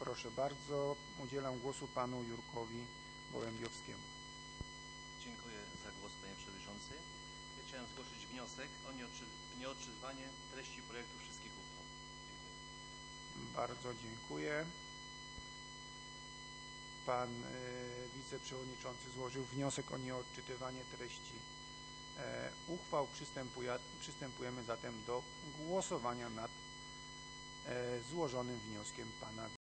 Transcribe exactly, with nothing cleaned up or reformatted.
Proszę bardzo, udzielam głosu panu Jurkowi Gołębiowskiemu. Dziękuję za głos, panie przewodniczący. Ja chciałem zgłosić wniosek o nieodczytywanie treści projektu wszystkich uchwał. Dziękuję. Bardzo dziękuję. Pan y, wiceprzewodniczący złożył wniosek o nieodczytywanie treści e, uchwał. Przystępuje, przystępujemy zatem do głosowania nad e, złożonym wnioskiem pana